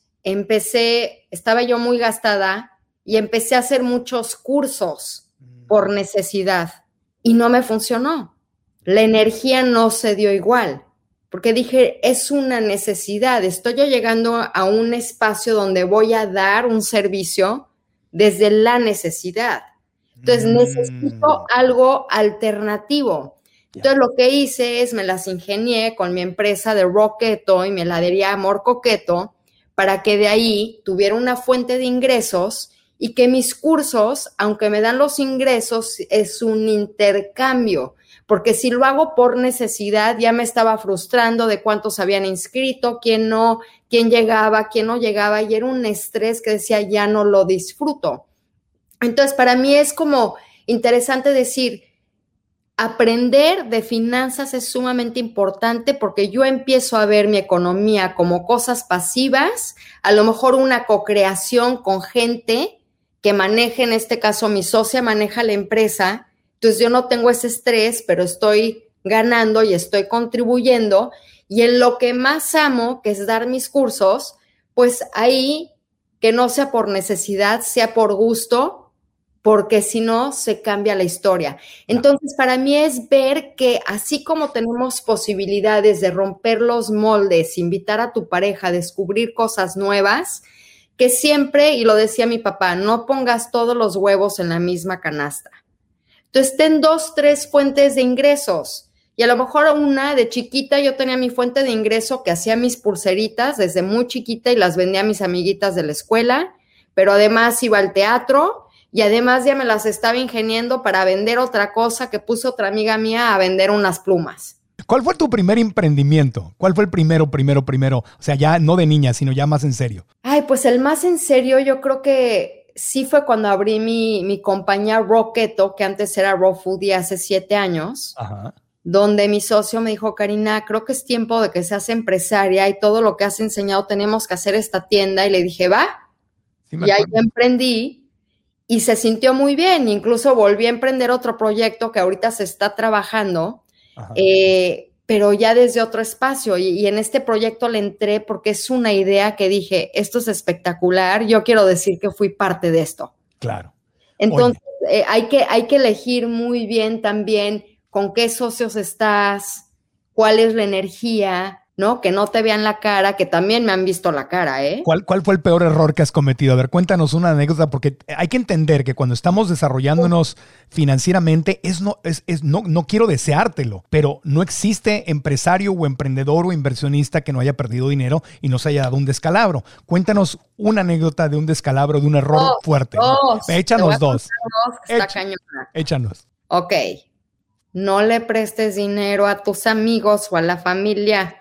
estaba yo muy gastada y empecé a hacer muchos cursos por necesidad y no me funcionó. La energía no se dio igual. Porque dije, es una necesidad, estoy yo llegando a un espacio donde voy a dar un servicio desde la necesidad. Entonces necesito algo alternativo. Entonces lo que hice es me las ingenié con mi empresa de Rock Keto y mi heladería Amor Coqueto para que de ahí tuviera una fuente de ingresos y que mis cursos, aunque me dan los ingresos, es un intercambio, porque si lo hago por necesidad, ya me estaba frustrando de cuántos habían inscrito, quién no, quién llegaba, quién no llegaba, y era un estrés que decía, ya no lo disfruto. Entonces, para mí es como interesante decir, aprender de finanzas es sumamente importante porque yo empiezo a ver mi economía como cosas pasivas, a lo mejor una cocreación con gente que maneje, en este caso mi socia maneja la empresa, entonces yo no tengo ese estrés, pero estoy ganando y estoy contribuyendo, y en lo que más amo, que es dar mis cursos, pues ahí que no sea por necesidad, sea por gusto, porque si no se cambia la historia. Entonces, para mí es ver que así como tenemos posibilidades de romper los moldes, invitar a tu pareja a descubrir cosas nuevas, que siempre, y lo decía mi papá, no pongas todos los huevos en la misma canasta. Entonces, ten 2, 3 fuentes de ingresos. Y a lo mejor una de chiquita, yo tenía mi fuente de ingreso que hacía mis pulseritas desde muy chiquita y las vendía a mis amiguitas de la escuela, pero además iba al teatro y además ya me las estaba ingeniando para vender otra cosa que puso otra amiga mía a vender unas plumas. ¿Cuál fue tu primer emprendimiento? ¿Cuál fue el primero? O sea, ya no de niña, sino ya más en serio. Ay, pues el más en serio yo creo que sí fue cuando abrí mi compañía Raw Keto, que antes era Raw Foodie hace 7 años. Ajá. Donde mi socio me dijo, Karina, creo que es tiempo de que seas empresaria y todo lo que has enseñado tenemos que hacer esta tienda. Y le dije, va. Sí, y ahí emprendí y se sintió muy bien. Incluso volví a emprender otro proyecto que ahorita se está trabajando, pero ya desde otro espacio. Y en este proyecto le entré porque es una idea que dije, esto es espectacular, yo quiero decir que fui parte de esto. Claro. Entonces, hay que elegir muy bien también con qué socios estás, cuál es la energía, ¿no? Que no te vean la cara, que también me han visto la cara, ¿eh? ¿Cuál fue el peor error que has cometido? A ver, cuéntanos una anécdota, porque hay que entender que cuando estamos desarrollándonos financieramente, no quiero deseártelo, pero no existe empresario o emprendedor o inversionista que no haya perdido dinero y no se haya dado un descalabro. Cuéntanos una anécdota de un descalabro, de un error fuerte. Échanos dos. Está cañona. Échanos. Ok. No le prestes dinero a tus amigos o a la familia.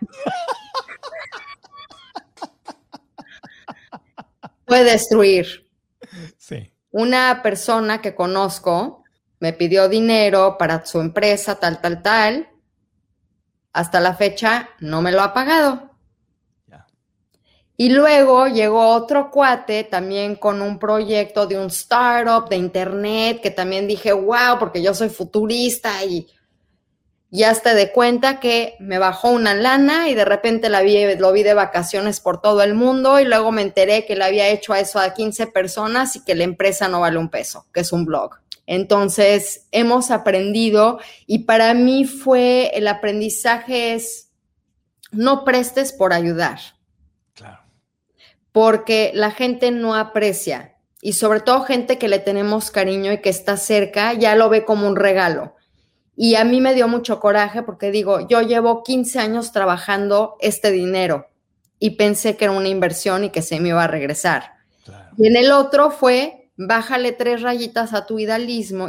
Puede destruir. Sí. Una persona que conozco me pidió dinero para su empresa, tal. Hasta la fecha no me lo ha pagado. Yeah. Y luego llegó otro cuate también con un proyecto de un startup de internet que también dije, wow, porque yo soy futurista y hasta de cuenta que me bajó una lana y de repente lo vi de vacaciones por todo el mundo y luego me enteré que le había hecho a eso a 15 personas y que la empresa no vale un peso, que es un blog. Entonces, hemos aprendido y para mí el aprendizaje es no prestes por ayudar. Claro. Porque la gente no aprecia y sobre todo gente que le tenemos cariño y que está cerca ya lo ve como un regalo. Y a mí me dio mucho coraje porque digo, yo llevo 15 años trabajando este dinero y pensé que era una inversión y que se me iba a regresar. Claro. Y en el otro fue, bájale 3 rayitas a tu idealismo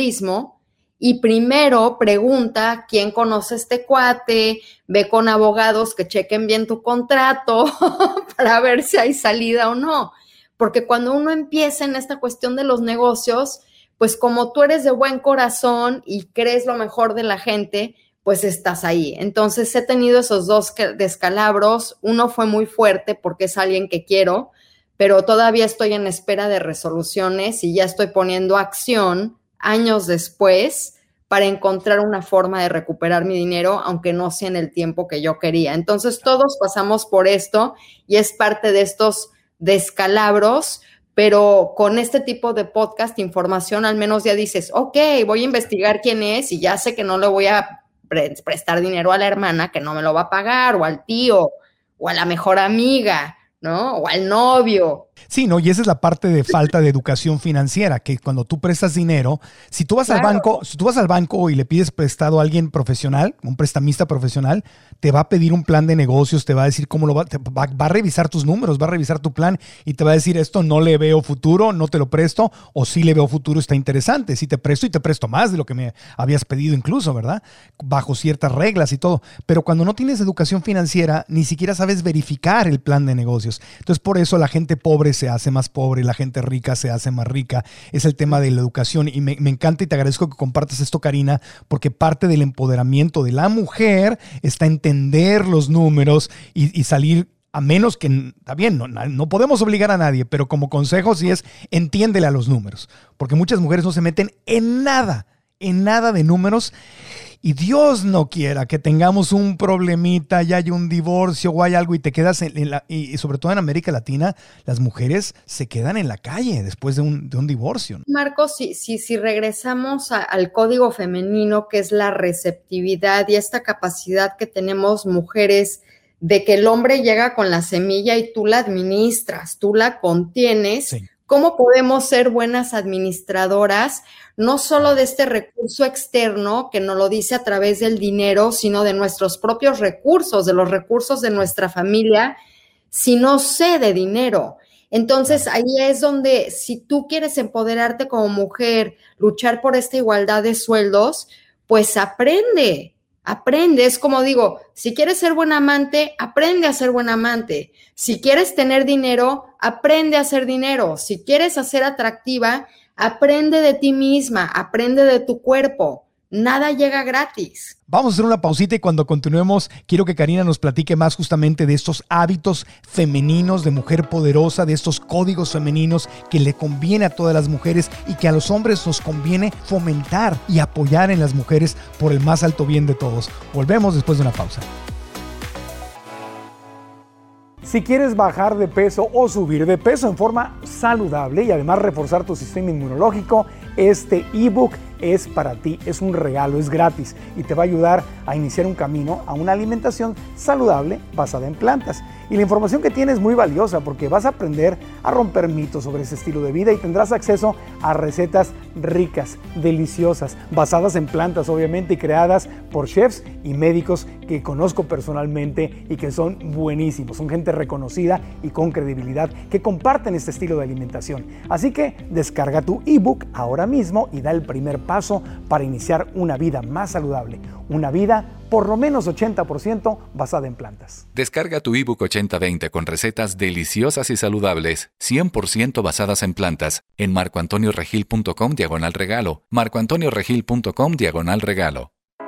y primero pregunta quién conoce este cuate, ve con abogados que chequen bien tu contrato para ver si hay salida o no. Porque cuando uno empieza en esta cuestión de los negocios, pues como tú eres de buen corazón y crees lo mejor de la gente, pues estás ahí. Entonces he tenido esos 2 descalabros. Uno fue muy fuerte porque es alguien que quiero, pero todavía estoy en espera de resoluciones y ya estoy poniendo acción años después para encontrar una forma de recuperar mi dinero, aunque no sea en el tiempo que yo quería. Entonces todos pasamos por esto y es parte de estos descalabros. Pero con este tipo de podcast, información, al menos ya dices, ok, voy a investigar quién es y ya sé que no le voy a prestar dinero a la hermana que no me lo va a pagar, o al tío, o a la mejor amiga, ¿no? O al novio. Sí, ¿no? Y esa es la parte de falta de educación financiera, que cuando tú prestas dinero, si tú vas al banco y le pides prestado a alguien profesional, un prestamista profesional, te va a pedir un plan de negocios, te va a decir cómo va a revisar tus números, va a revisar tu plan y te va a decir esto no le veo futuro, no te lo presto, o sí le veo futuro, está interesante, si te presto y te presto más de lo que me habías pedido incluso, ¿verdad? Bajo ciertas reglas y todo. Pero cuando no tienes educación financiera, ni siquiera sabes verificar el plan de negocios. Entonces, por eso la gente pobre se hace más pobre, la gente rica se hace más rica. Es el tema de la educación y me encanta y te agradezco que compartas esto, Karina, porque parte del empoderamiento de la mujer está entender los números y salir, a menos que, está bien, no podemos obligar a nadie, pero como consejo sí es, entiéndele a los números, porque muchas mujeres no se meten en nada de números. Y Dios no quiera que tengamos un problemita, ya hay un divorcio o hay algo y te quedas y sobre todo en América Latina, las mujeres se quedan en la calle después de un divorcio, ¿no? Marcos, si regresamos al código femenino, que es la receptividad y esta capacidad que tenemos mujeres de que el hombre llega con la semilla y tú la administras, tú la contienes. Sí. ¿Cómo podemos ser buenas administradoras, no solo de este recurso externo que nos lo dice a través del dinero, sino de nuestros propios recursos, de los recursos de nuestra familia, si no sé de dinero? Entonces, ahí es donde, si tú quieres empoderarte como mujer, luchar por esta igualdad de sueldos, pues aprende. Es como digo, si quieres ser buen amante, aprende a ser buen amante. Si quieres tener dinero, aprende a hacer dinero. Si quieres ser atractiva, aprende de ti misma, aprende de tu cuerpo. Nada llega gratis. Vamos a hacer una pausita y cuando continuemos quiero que Karina nos platique más justamente de estos hábitos femeninos de mujer poderosa, de estos códigos femeninos que le conviene a todas las mujeres y que a los hombres nos conviene fomentar y apoyar en las mujeres por el más alto bien de todos. Volvemos después de una pausa. Si quieres bajar de peso o subir de peso en forma saludable y además reforzar tu sistema inmunológico, este ebook es para ti, es un regalo, es gratis y te va a ayudar a iniciar un camino a una alimentación saludable basada en plantas. Y la información que tienes es muy valiosa porque vas a aprender a romper mitos sobre ese estilo de vida y tendrás acceso a recetas ricas, deliciosas, basadas en plantas obviamente y creadas por chefs y médicos que conozco personalmente y que son buenísimos, son gente reconocida y con credibilidad que comparten este estilo de alimentación. Así que descarga tu ebook ahora mismo y da el primer paso para iniciar una vida más saludable, una vida por lo menos 80% basada en plantas. Descarga tu ebook 80-20 con recetas deliciosas y saludables, 100% basadas en plantas, en marcoantonioregil.com/regalo, marcoantonioregil.com/regalo.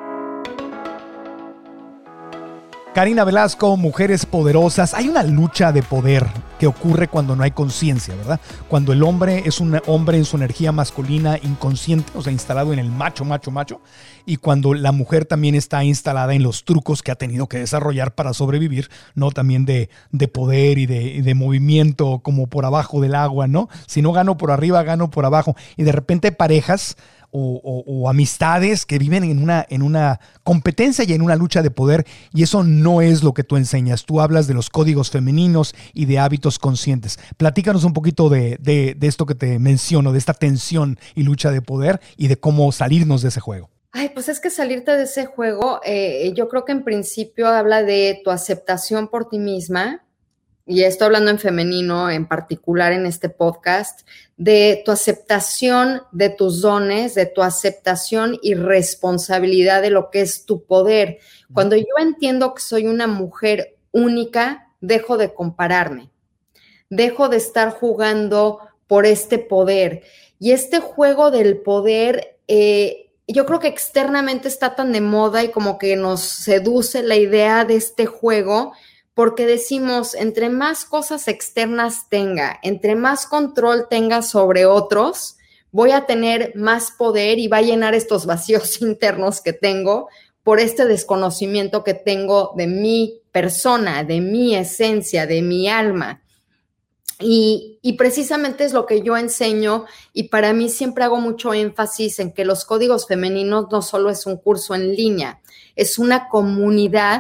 Karina Velasco, Mujeres Poderosas. Hay una lucha de poder que ocurre cuando no hay conciencia, ¿verdad? Cuando el hombre es un hombre en su energía masculina inconsciente, o sea, instalado en el macho, y cuando la mujer también está instalada en los trucos que ha tenido que desarrollar para sobrevivir, ¿no? También de poder y de movimiento como por abajo del agua, ¿no? Si no gano por arriba, gano por abajo. Y de repente parejas o amistades que viven en una competencia y en una lucha de poder, y eso no es lo que tú enseñas. Tú hablas de los códigos femeninos y de hábitos conscientes. Platícanos un poquito de esto que te menciono, de esta tensión y lucha de poder y de cómo salirnos de ese juego. Ay, pues es que salirte de ese juego, yo creo que en principio habla de tu aceptación por ti misma, y estoy hablando en femenino en particular en este podcast, de tu aceptación de tus dones, de tu aceptación y responsabilidad de lo que es tu poder. Cuando yo entiendo que soy una mujer única, dejo de compararme, dejo de estar jugando por este poder. Y este juego del poder, yo creo que externamente está tan de moda y como que nos seduce la idea de este juego, porque decimos, entre más cosas externas tenga, entre más control tenga sobre otros, voy a tener más poder y va a llenar estos vacíos internos que tengo por este desconocimiento que tengo de mi persona, de mi esencia, de mi alma. Y precisamente es lo que yo enseño, y para mí siempre hago mucho énfasis en que los códigos femeninos no solo es un curso en línea, es una comunidad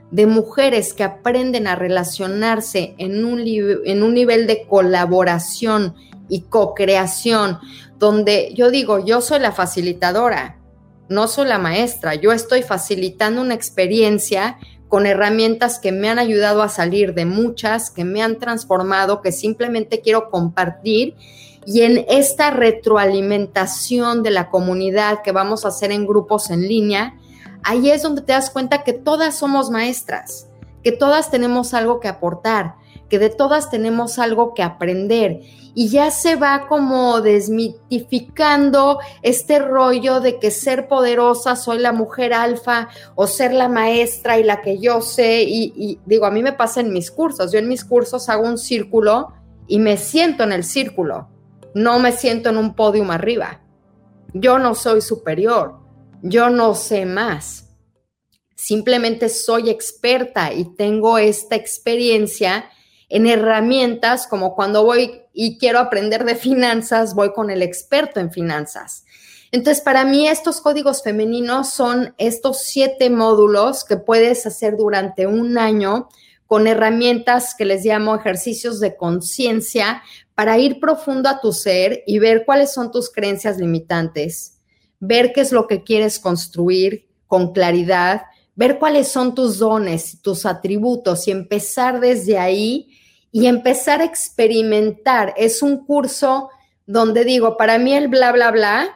de mujeres que aprenden a relacionarse en un nivel de colaboración y co-creación, donde yo digo, yo soy la facilitadora, no soy la maestra, yo estoy facilitando una experiencia con herramientas que me han ayudado a salir de muchas, que me han transformado, que simplemente quiero compartir, y en esta retroalimentación de la comunidad que vamos a hacer en grupos en línea, ahí es donde te das cuenta que todas somos maestras, que todas tenemos algo que aportar, que de todas tenemos algo que aprender, y ya se va como desmitificando este rollo de que ser poderosa, soy la mujer alfa, o ser la maestra y la que yo sé, y digo, a mí me pasa en mis cursos, yo en mis cursos hago un círculo y me siento en el círculo, no me siento en un pódium arriba, yo no soy superior, yo no sé más, simplemente soy experta y tengo esta experiencia en herramientas, como cuando voy y quiero aprender de finanzas, voy con el experto en finanzas. Entonces, para mí estos códigos femeninos son estos 7 módulos que puedes hacer durante un año con herramientas que les llamo ejercicios de conciencia para ir profundo a tu ser y ver cuáles son tus creencias limitantes, ver qué es lo que quieres construir con claridad, ver cuáles son tus dones, tus atributos y empezar desde ahí y empezar a experimentar. Es un curso donde digo, para mí el bla, bla, bla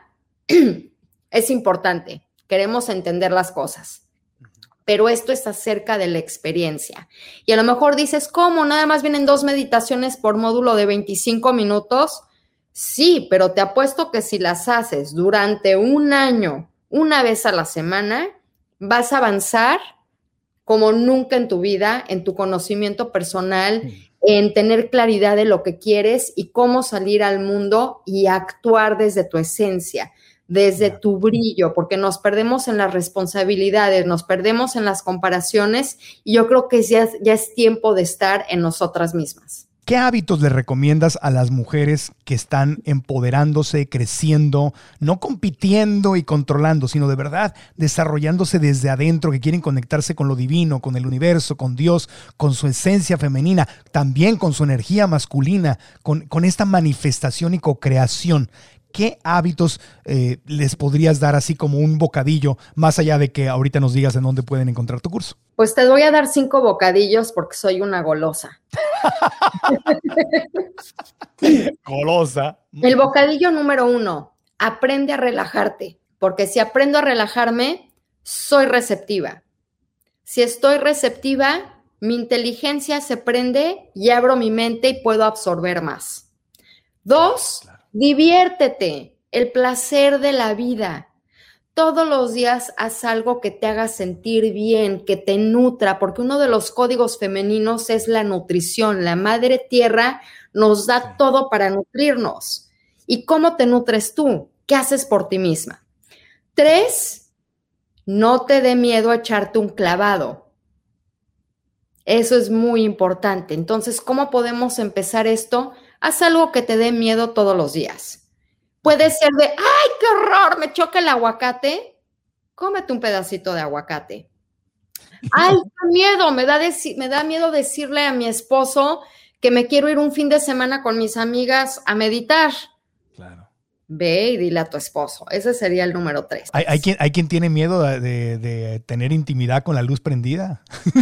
es importante. Queremos entender las cosas, pero esto es acerca de la experiencia. Y a lo mejor dices, ¿cómo? ¿Nada más vienen 2 meditaciones por módulo de 25 minutos? Sí, pero te apuesto que si las haces durante un año, una vez a la semana, vas a avanzar como nunca en tu vida, en tu conocimiento personal, en tener claridad de lo que quieres y cómo salir al mundo y actuar desde tu esencia, desde tu brillo, porque nos perdemos en las responsabilidades, nos perdemos en las comparaciones y yo creo que ya es tiempo de estar en nosotras mismas. ¿Qué hábitos le recomiendas a las mujeres que están empoderándose, creciendo, no compitiendo y controlando, sino de verdad desarrollándose desde adentro, que quieren conectarse con lo divino, con el universo, con Dios, con su esencia femenina, también con su energía masculina, con esta manifestación y co-creación? ¿Qué hábitos les podrías dar así como un bocadillo, más allá de que ahorita nos digas en dónde pueden encontrar tu curso? Pues te voy a dar 5 bocadillos porque soy una golosa. Golosa. El bocadillo número 1, aprende a relajarte, porque si aprendo a relajarme, soy receptiva. Si estoy receptiva, mi inteligencia se prende y abro mi mente y puedo absorber más. 2, diviértete, el placer de la vida. Todos los días haz algo que te haga sentir bien, que te nutra, porque uno de los códigos femeninos es la nutrición. La madre tierra nos da todo para nutrirnos. ¿Y cómo te nutres tú? ¿Qué haces por ti misma? 3, no te dé miedo a echarte un clavado. Eso es muy importante. Entonces, ¿cómo podemos empezar esto? Haz algo que te dé miedo todos los días. Puede ser de, ¡ay, qué horror! Me choca el aguacate. Cómete un pedacito de aguacate. ¡Ay, qué miedo! Me da miedo decirle a mi esposo que me quiero ir un fin de semana con mis amigas a meditar. Claro. Ve y dile a tu esposo. Ese sería el número 3. ¿Hay quien tiene miedo de tener intimidad con la luz prendida?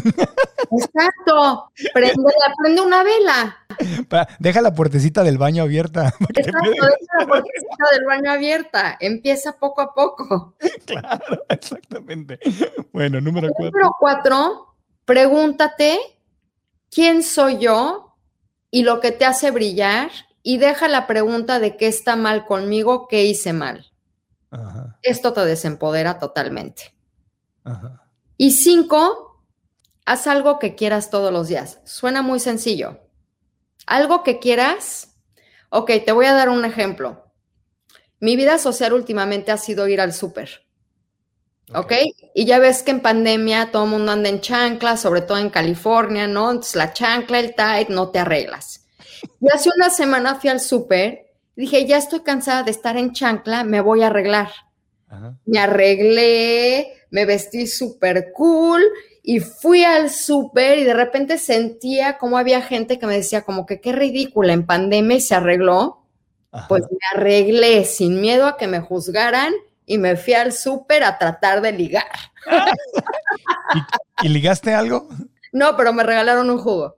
Exacto. Prende una vela. Deja la puertecita del baño abierta. Exacto, deja la puertecita del baño abierta. Empieza poco a poco. Claro, exactamente. Bueno, número 4. Número 4, pregúntate quién soy yo y lo que te hace brillar y deja la pregunta de qué está mal conmigo, qué hice mal. Ajá. Esto te desempodera totalmente. Ajá. Y 5, haz algo que quieras todos los días. Suena muy sencillo. Algo que quieras. Ok, te voy a dar un ejemplo. Mi vida social últimamente ha sido ir al súper. ¿Ok? Y ya ves que en pandemia todo el mundo anda en chancla, sobre todo en California, ¿no? Entonces la chancla, el tight, no te arreglas. Y hace una semana fui al súper y dije, ya estoy cansada de estar en chancla, me voy a arreglar. Ajá. Me arreglé, me vestí súper cool y fui al súper y de repente sentía como había gente que me decía como que qué ridícula en pandemia y se arregló. Ajá. Pues me arreglé sin miedo a que me juzgaran y me fui al súper a tratar de ligar. ¿Y ligaste algo? No, pero me regalaron un jugo.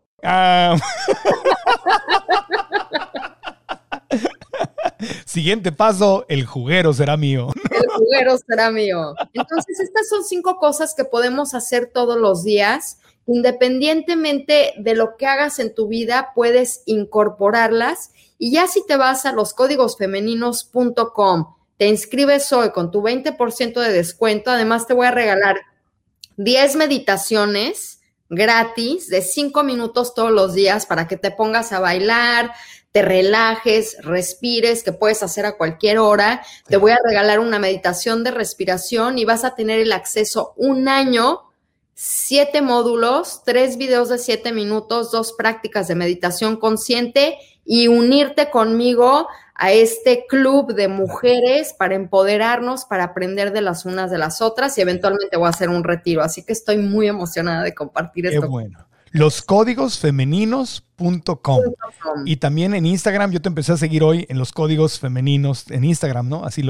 Siguiente paso, el juguero será mío. El juguero será mío. Entonces, estas son 5 cosas que podemos hacer todos los días. Independientemente de lo que hagas en tu vida, puedes incorporarlas. Y ya si te vas a loscódigosfemeninos.com, te inscribes hoy con tu 20% de descuento. Además, te voy a regalar 10 meditaciones gratis de 5 minutos todos los días para que te pongas a bailar, te relajes, respires, que puedes hacer a cualquier hora. Sí. Te voy a regalar una meditación de respiración y vas a tener el acceso 1 año, 7 módulos, 3 videos de 7 minutos, 2 prácticas de meditación consciente y unirte conmigo a este club de mujeres para empoderarnos, para aprender de las unas de las otras y eventualmente voy a hacer un retiro. Así que estoy muy emocionada de compartir esto. Qué bueno. Loscódigosfemeninos.com. Y también en Instagram, yo te empecé a seguir hoy en Los Códigos Femeninos en Instagram, ¿no? Sí,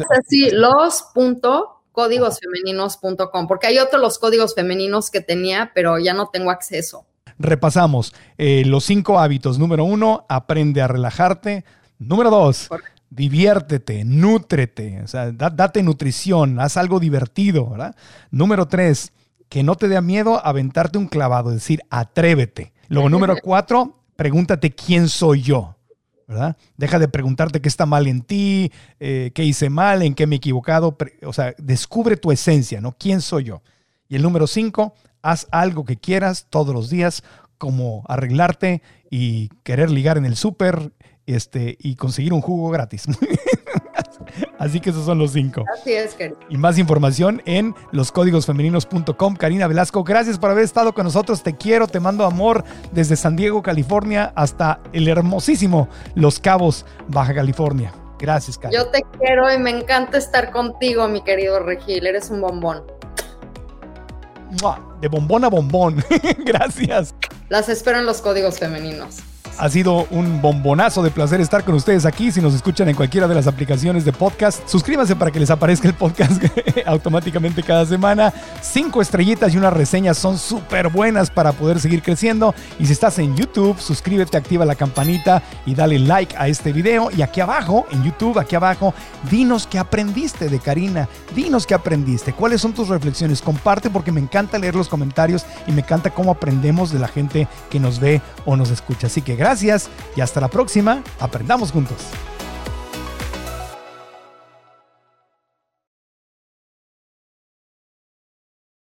los.códigosfemeninos.com, porque hay otros Los Códigos Femeninos que tenía, pero ya no tengo acceso. Repasamos los 5 hábitos. Número 1, aprende a relajarte. Número 2, diviértete, nútrete, o sea, date nutrición, haz algo divertido, ¿verdad? Número 3, que no te dé miedo aventarte un clavado, es decir, atrévete. Luego, número 4, pregúntate quién soy yo, ¿verdad? Deja de preguntarte qué está mal en ti, qué hice mal, en qué me he equivocado. O sea, descubre tu esencia, ¿no? ¿Quién soy yo? Y el número 5, haz algo que quieras todos los días, como arreglarte y querer ligar en el súper, y conseguir un jugo gratis. Así que esos son los 5. Así es, Karina. Y más información en loscódigosfemeninos.com. Karina Velasco, gracias por haber estado con nosotros. Te quiero, te mando amor desde San Diego, California, hasta el hermosísimo Los Cabos, Baja California. Gracias, Karina. Yo te quiero y me encanta estar contigo, mi querido Regil. Eres un bombón. De bombón a bombón. Gracias. Las espero en Los Códigos Femeninos. Ha sido un bombonazo de placer estar con ustedes aquí. Si nos escuchan en cualquiera de las aplicaciones de podcast, suscríbanse para que les aparezca el podcast automáticamente cada semana. 5 estrellitas y una reseña son súper buenas para poder seguir creciendo. Y si estás en YouTube, suscríbete, activa la campanita y dale like a este video. Y aquí abajo, en YouTube, aquí abajo, dinos qué aprendiste de Karina. Dinos qué aprendiste. ¿Cuáles son tus reflexiones? Comparte, porque me encanta leer los comentarios y me encanta cómo aprendemos de la gente que nos ve o nos escucha. Así que gracias y hasta la próxima. Aprendamos juntos.